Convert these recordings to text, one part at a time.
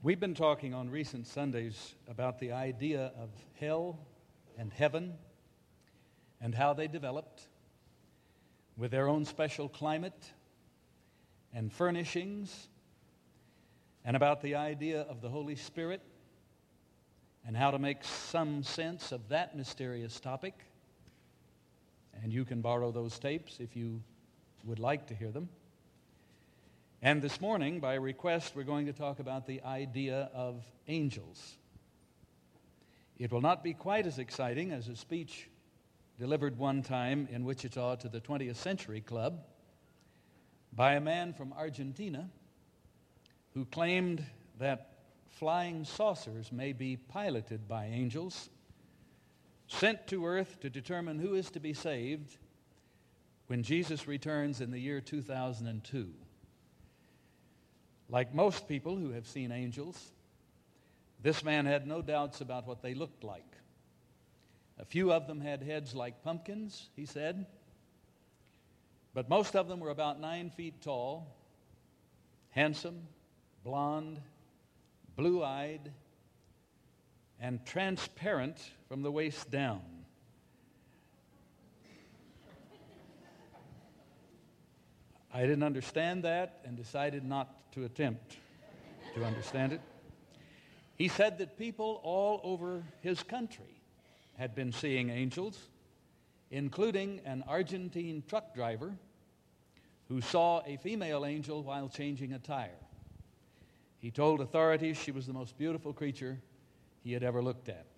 We've been talking on recent Sundays about the idea of hell and heaven and how they developed with their own special climate and furnishings, and about the idea of the Holy Spirit and how to make some sense of that mysterious topic. And you can borrow those tapes if you would like to hear them. And this morning, by request, we're going to talk about the idea of angels. It will not be quite as exciting as a speech delivered one time in Wichita to the 20th Century Club by a man from Argentina who claimed that flying saucers may be piloted by angels, sent to earth to determine who is to be saved when Jesus returns in the year 2002. Like most people who have seen angels, this man had no doubts about what they looked like. A few of them had heads like pumpkins, he said, but most of them were about 9 feet tall, handsome, blonde, blue-eyed, and transparent from the waist down. I didn't understand that and decided not to attempt to understand it. He said that people all over his country had been seeing angels, including an Argentine truck driver who saw a female angel while changing a tire. He told authorities she was the most beautiful creature he had ever looked at.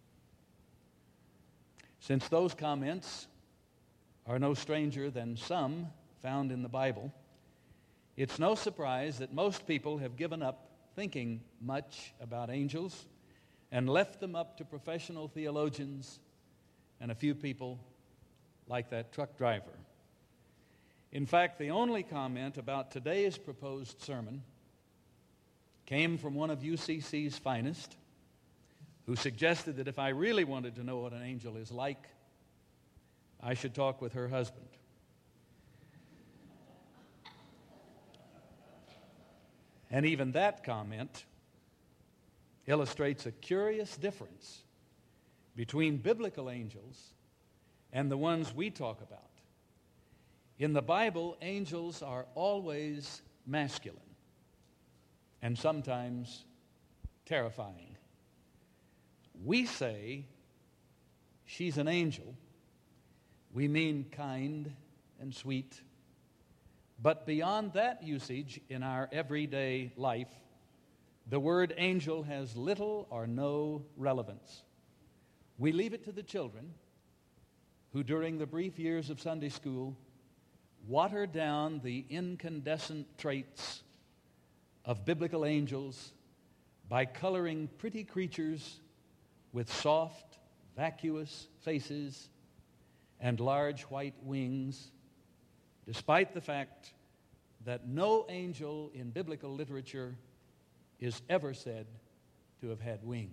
Since those comments are no stranger than some found in the Bible, it's no surprise that most people have given up thinking much about angels and left them up to professional theologians and a few people like that truck driver. In fact, the only comment about today's proposed sermon came from one of UCC's finest, who suggested that if I really wanted to know what an angel is like, I should talk with her husband. And even that comment illustrates a curious difference between biblical angels and the ones we talk about. In the Bible, angels are always masculine and sometimes terrifying. We say she's an angel. We mean kind and sweet. But beyond that usage in our everyday life, the word angel has little or no relevance. We leave it to the children who, during the brief years of Sunday school, water down the incandescent traits of biblical angels by coloring pretty creatures with soft, vacuous faces and large white wings, despite the fact that no angel in biblical literature is ever said to have had wings.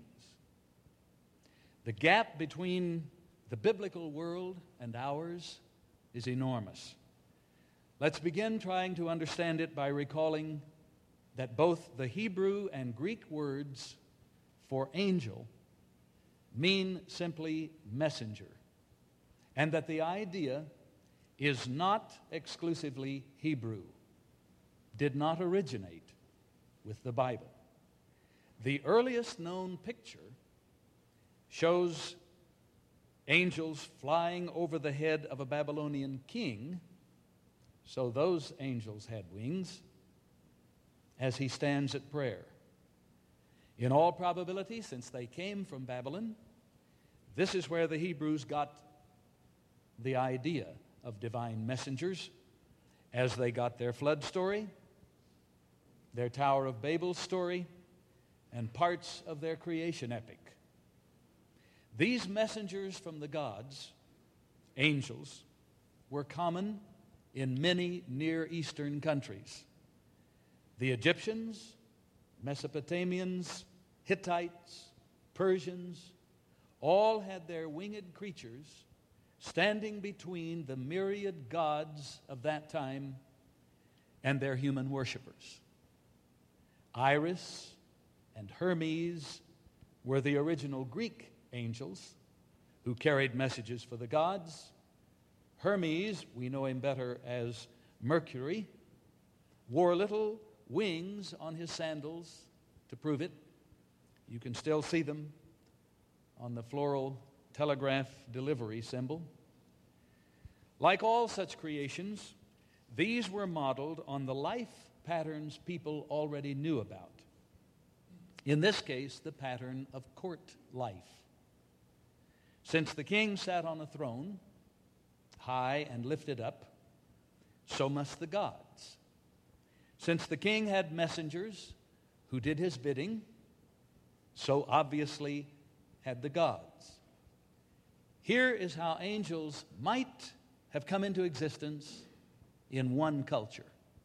The gap between the biblical world and ours is enormous. Let's begin trying to understand it by recalling that both the Hebrew and Greek words for angel mean simply messenger, and that the idea is not exclusively Hebrew, did not originate with the Bible. The earliest known picture shows angels flying over the head of a Babylonian king, so those angels had wings, as he stands at prayer. In all probability, since they came from Babylon, this is where the Hebrews got the idea of divine messengers, as they got their flood story, their Tower of Babel story, and parts of their creation epic. These messengers from the gods, angels, were common in many Near Eastern countries. The Egyptians, Mesopotamians, Hittites, Persians, all had their winged creatures standing between the myriad gods of that time and their human worshipers. Iris and Hermes were the original Greek angels who carried messages for the gods. Hermes, we know him better as Mercury, wore little wings on his sandals to prove it. You can still see them on the floral telegraph delivery symbol. Like all such creations, these were modeled on the life patterns people already knew about. In this case, the pattern of court life. Since the king sat on a throne, high and lifted up, so must the gods. Since the king had messengers who did his bidding, so obviously had the gods. Here is how angels might have come into existence in one culture.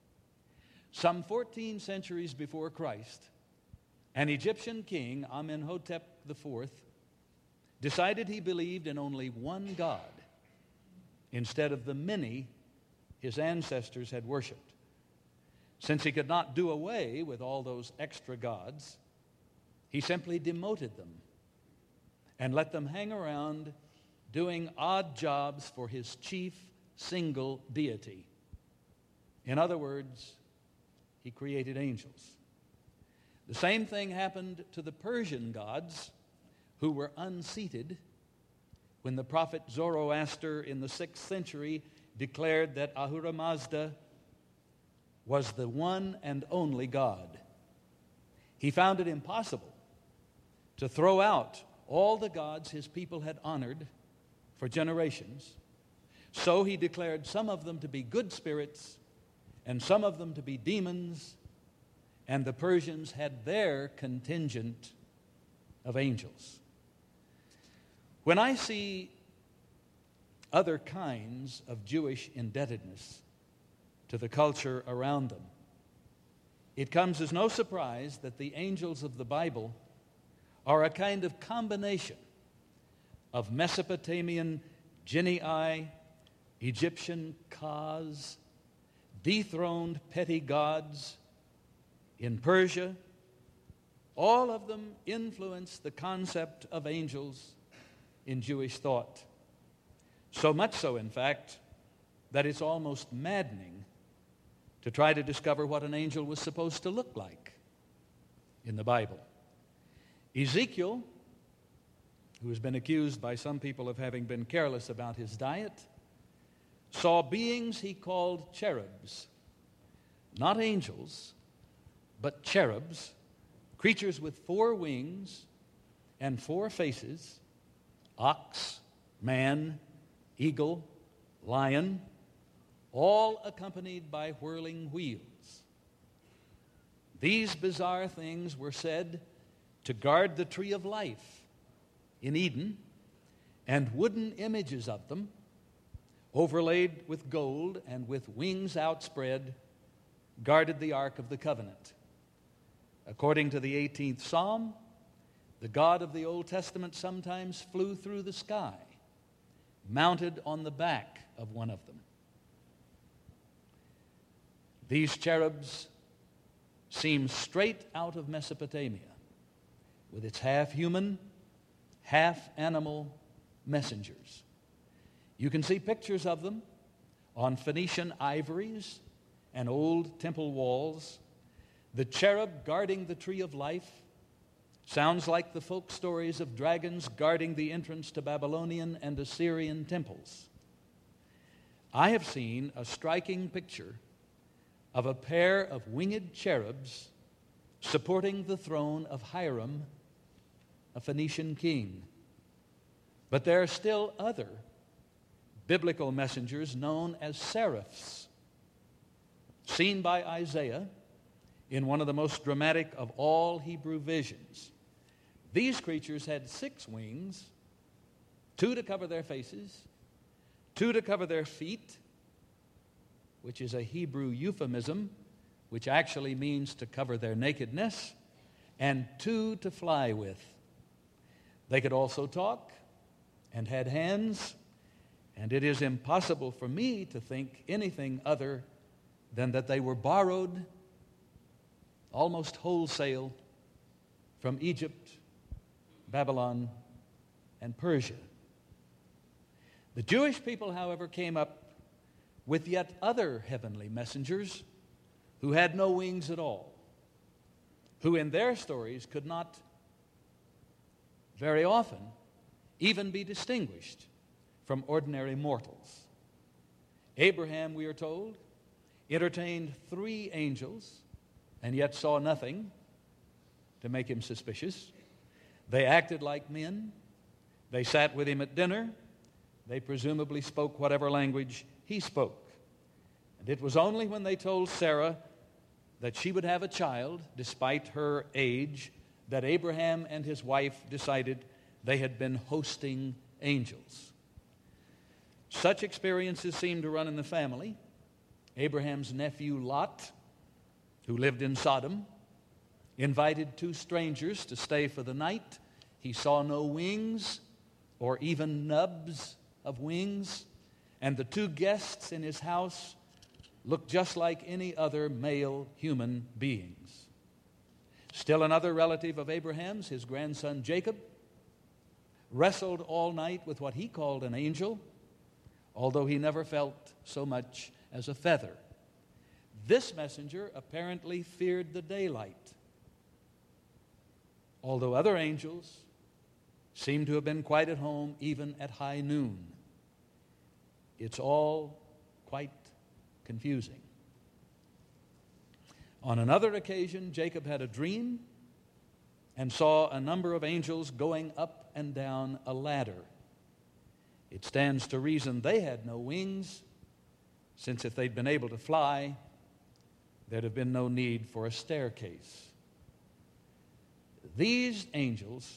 Some 14 centuries before Christ, an Egyptian king, Amenhotep IV, decided he believed in only one God instead of the many his ancestors had worshipped. Since he could not do away with all those extra gods, he simply demoted them and let them hang around doing odd jobs for his chief single deity. In other words, he created angels. The same thing happened to the Persian gods, who were unseated when the prophet Zoroaster in the 6th century declared that Ahura Mazda was the one and only God. He found it impossible to throw out all the gods his people had honored for generations, so he declared some of them to be good spirits and some of them to be demons, and the Persians had their contingent of angels. When I see other kinds of Jewish indebtedness to the culture around them, it comes as no surprise that the angels of the Bible are a kind of combination of Mesopotamian genii, Egyptian Kas, dethroned petty gods in Persia. All of them influence the concept of angels in Jewish thought. So much so, in fact, that it's almost maddening to try to discover what an angel was supposed to look like in the Bible. Ezekiel, who has been accused by some people of having been careless about his diet, saw beings he called cherubs, not angels, but cherubs, creatures with 4 wings and 4 faces, ox, man, eagle, lion, all accompanied by whirling wheels. These bizarre things were said to guard the tree of life in Eden, and wooden images of them, overlaid with gold and with wings outspread, guarded the Ark of the Covenant. According to the 18th Psalm, the God of the Old Testament sometimes flew through the sky, mounted on the back of one of them. These cherubs seem straight out of Mesopotamia, with its half-human, half-animal messengers. You can see pictures of them on Phoenician ivories and old temple walls. The cherub guarding the tree of life sounds like the folk stories of dragons guarding the entrance to Babylonian and Assyrian temples. I have seen a striking picture of a pair of winged cherubs supporting the throne of Hiram, a Phoenician king. But there are still other biblical messengers known as seraphs, seen by Isaiah in one of the most dramatic of all Hebrew visions. These creatures had 6 wings, 2 to cover their faces, 2 to cover their feet, which is a Hebrew euphemism, which actually means to cover their nakedness, and 2 to fly with. They could also talk and had hands, and it is impossible for me to think anything other than that they were borrowed almost wholesale from Egypt, Babylon, and Persia. The Jewish people, however, came up with yet other heavenly messengers who had no wings at all, who in their stories could not very often even be distinguished from ordinary mortals. Abraham, we are told, entertained 3 angels and yet saw nothing to make him suspicious. They acted like men. They sat with him at dinner. They presumably spoke whatever language he spoke. And it was only when they told Sarah that she would have a child, despite her age, that Abraham and his wife decided they had been hosting angels. Such experiences seemed to run in the family. Abraham's nephew Lot, who lived in Sodom, invited 2 strangers to stay for the night. He saw no wings or even nubs of wings, and the 2 guests in his house looked just like any other male human beings. Still another relative of Abraham's, his grandson Jacob, wrestled all night with what he called an angel, although he never felt so much as a feather. This messenger apparently feared the daylight, although other angels seem to have been quite at home even at high noon. It's all quite confusing. On another occasion, Jacob had a dream and saw a number of angels going up and down a ladder. It stands to reason they had no wings, since if they'd been able to fly, there'd have been no need for a staircase. These angels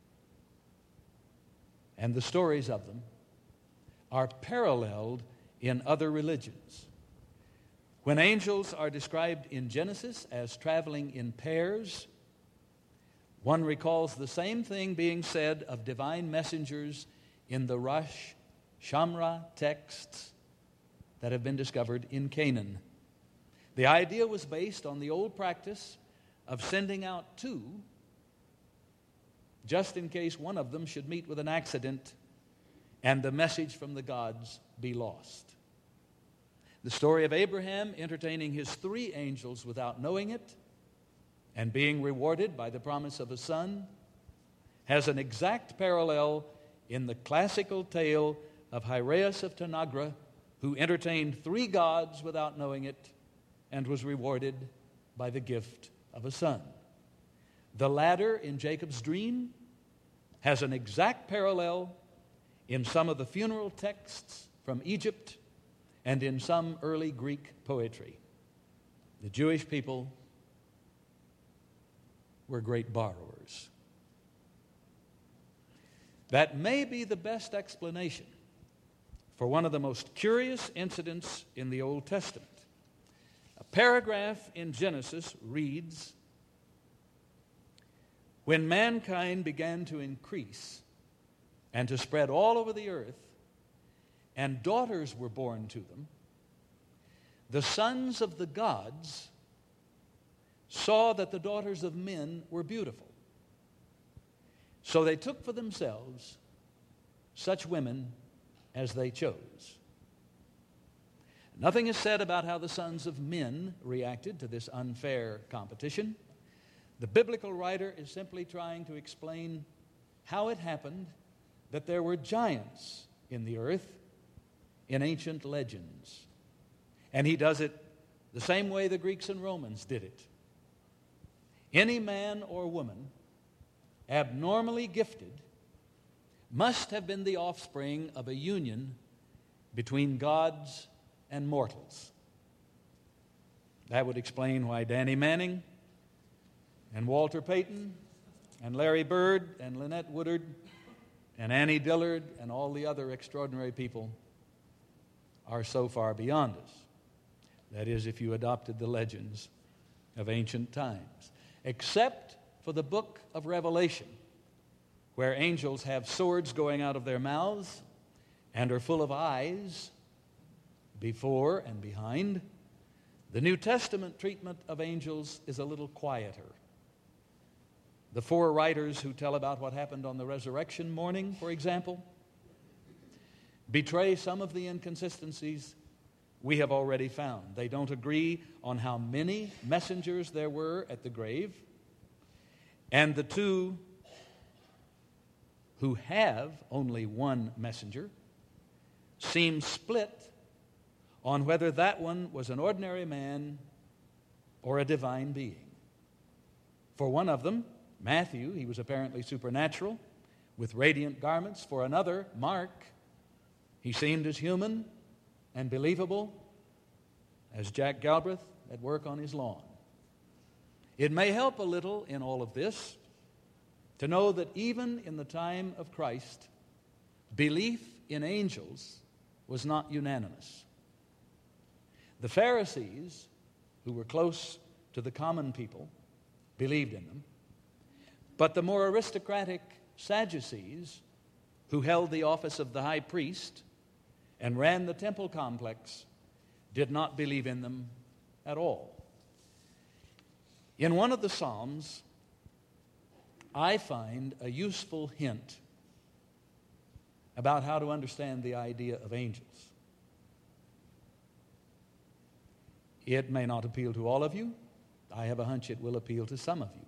and the stories of them are paralleled in other religions. When angels are described in Genesis as traveling in pairs, one recalls the same thing being said of divine messengers in the Rosh Shamra texts that have been discovered in Canaan. The idea was based on the old practice of sending out 2 just in case one of them should meet with an accident and the message from the gods be lost. The story of Abraham entertaining his 3 angels without knowing it and being rewarded by the promise of a son has an exact parallel in the classical tale of Hyrieus of Tanagra, who entertained 3 gods without knowing it and was rewarded by the gift of a son. The ladder in Jacob's dream has an exact parallel in some of the funeral texts from Egypt and in some early Greek poetry. The Jewish people were great borrowers. That may be the best explanation for one of the most curious incidents in the Old Testament. A paragraph in Genesis reads, "When mankind began to increase and to spread all over the earth, and daughters were born to them, the sons of the gods saw that the daughters of men were beautiful. So they took for themselves such women as they chose." Nothing is said about how the sons of men reacted to this unfair competition. The biblical writer is simply trying to explain how it happened that there were giants in the earth in ancient legends. And he does it the same way the Greeks and Romans did it. Any man or woman abnormally gifted must have been the offspring of a union between gods and mortals. That would explain why Danny Manning and Walter Payton and Larry Bird and Lynette Woodard and Annie Dillard and all the other extraordinary people are so far beyond us. That is, if you adopted the legends of ancient times. Except for the book of Revelation, where angels have swords going out of their mouths and are full of eyes before and behind. The New Testament treatment of angels is a little quieter. The four writers who tell about what happened on the resurrection morning, for example, betray some of the inconsistencies we have already found. They don't agree on how many messengers there were at the grave, and the two who have only one messenger seem split on whether that one was an ordinary man or a divine being. For one of them, Matthew, he was apparently supernatural with radiant garments. For another, Mark, he seemed as human and believable as Jack Galbraith at work on his lawn. It may help a little in all of this to know that even in the time of Christ, belief in angels was not unanimous. The Pharisees, who were close to the common people, believed in them. But the more aristocratic Sadducees, who held the office of the high priest and ran the temple complex, did not believe in them at all. In one of the Psalms, I find a useful hint about how to understand the idea of angels. It may not appeal to all of you. I have a hunch it will appeal to some of you.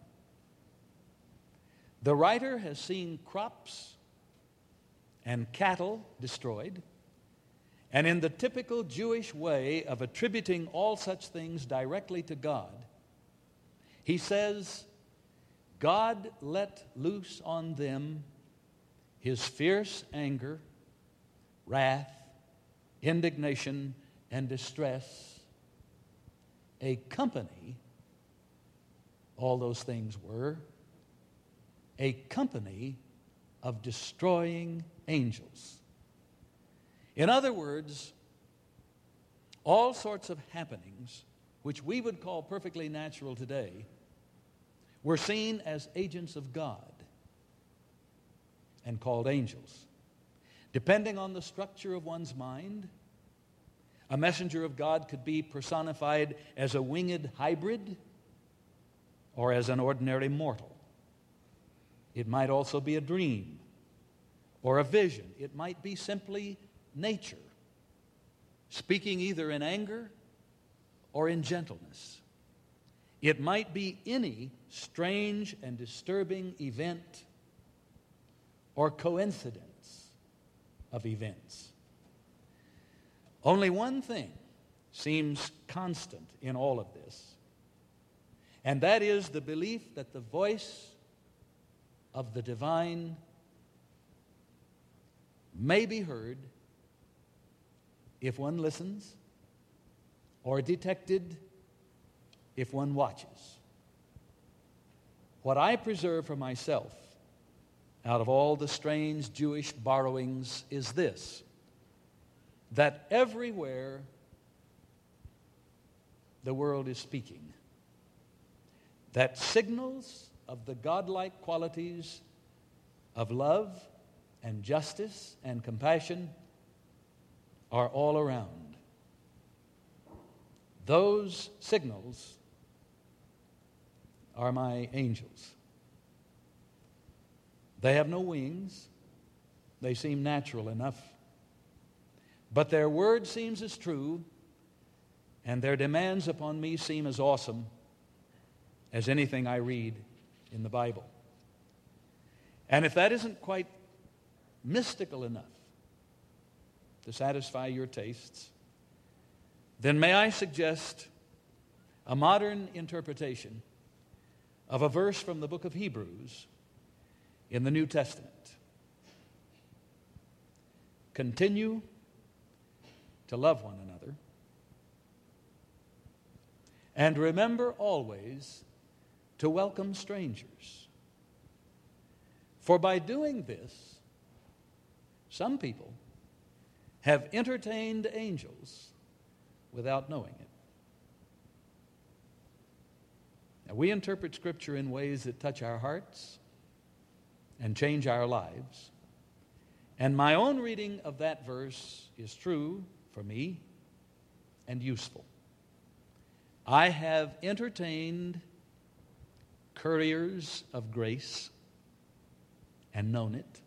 The writer has seen crops and cattle destroyed, and in the typical Jewish way of attributing all such things directly to God, he says, God let loose on them his fierce anger, wrath, indignation, and distress, a company, all those things were, a company of destroying angels. In other words, all sorts of happenings, which we would call perfectly natural today, were seen as agents of God and called angels. Depending on the structure of one's mind, a messenger of God could be personified as a winged hybrid or as an ordinary mortal. It might also be a dream or a vision. It might be simply nature, speaking either in anger or in gentleness. It might be any strange and disturbing event or coincidence of events. Only one thing seems constant in all of this, and that is the belief that the voice of the divine may be heard if one listens, or detected if one watches. What I preserve for myself out of all the strange Jewish borrowings is this: that everywhere the world is speaking, that signals of the godlike qualities of love and justice and compassion are all around. Those signals are my angels. They have no wings. They seem natural enough. But their word seems as true, and their demands upon me seem as awesome as anything I read in the Bible. And if that isn't quite mystical enough to satisfy your tastes, then may I suggest a modern interpretation of a verse from the book of Hebrews in the New Testament. Continue to love one another, and remember always to welcome strangers. For by doing this, some people have entertained angels without knowing it. Now, we interpret Scripture in ways that touch our hearts and change our lives. And my own reading of that verse is true for me and useful. I have entertained couriers of grace and known it.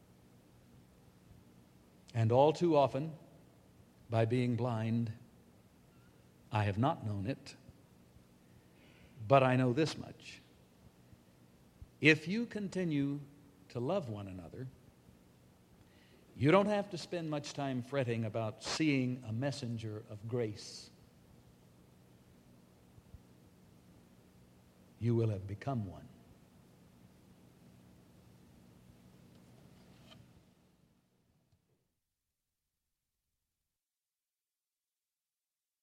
And all too often, by being blind, I have not known it. But I know this much. If you continue to love one another, you don't have to spend much time fretting about seeing a messenger of grace. You will have become one.